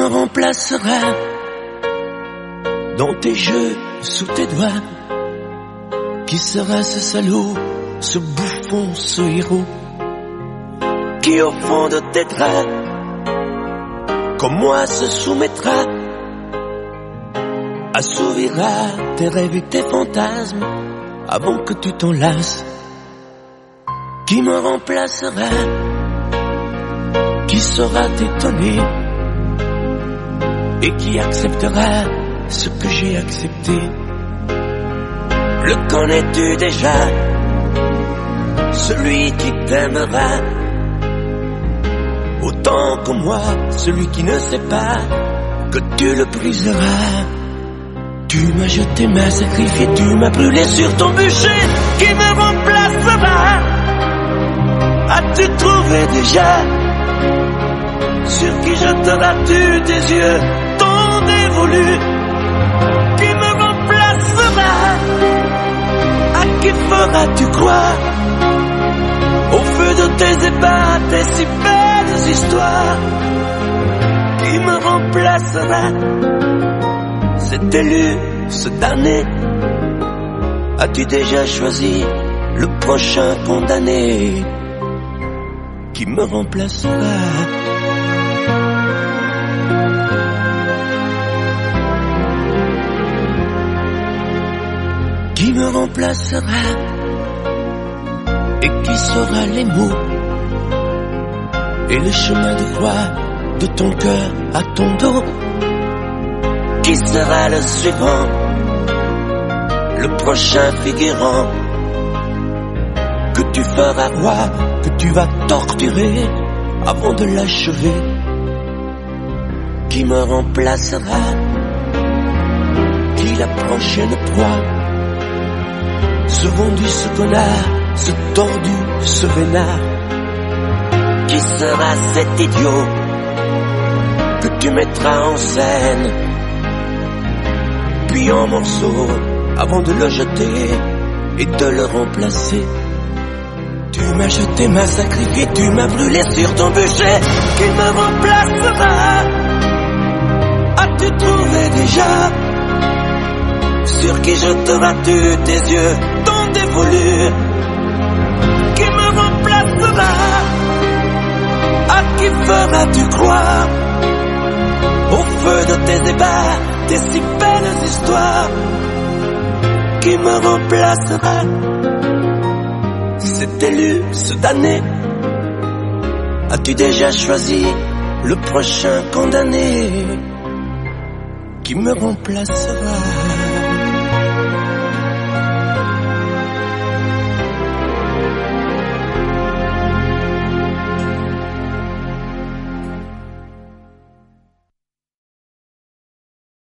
remplacera dans tes jeux, sous tes doigts? Qui sera ce salaud, ce bouffon, ce héros, qui au fond de tes draps, comme moi, se soumettra, assouvira tes rêves et tes fantasmes avant que tu t'en lasses? Qui me remplacera, qui saura t'étonner et qui acceptera ce que j'ai accepté? Le connais-tu déjà, celui qui t'aimera autant que moi, celui qui ne sait pas que tu le briseras? Tu m'as jeté, m'as sacrifié, tu m'as brûlé sur ton bûcher. Qui me remplacera? As-tu trouvé déjà sur qui jeteras-tu tes yeux tant dévolus? Qui me remplacera? À qui feras-tu croire au feu de tes ébats, tes si belles histoires? Qui me remplacera? Cet élu, ce damné, as-tu déjà choisi le prochain condamné? Qui me remplacera? Qui me remplacera? Et qui saura les mots et le chemin de croix de ton cœur à ton dos? Qui sera le suivant, le prochain figurant que tu feras roi, que tu vas torturer avant de l'achever? Qui me remplacera? Qui la prochaine proie? Ce vendu, ce connard, ce tordu, ce vénard? Qui sera cet idiot que tu mettras en scène puis en morceaux avant de le jeter et de le remplacer? Tu m'as jeté, m'as sacrifié, tu m'as brûlé sur ton bûcher. Qui me remplacera? As-tu trouvé déjà sur qui jeteras-tu tes yeux tant dévolus? Qui me remplacera? À qui feras-tu croire au feu de tes ébats, tes si belles histoires? Qui me remplacera? Cet élu, ce damné, as-tu déjà choisi le prochain condamné? Qui me remplacera?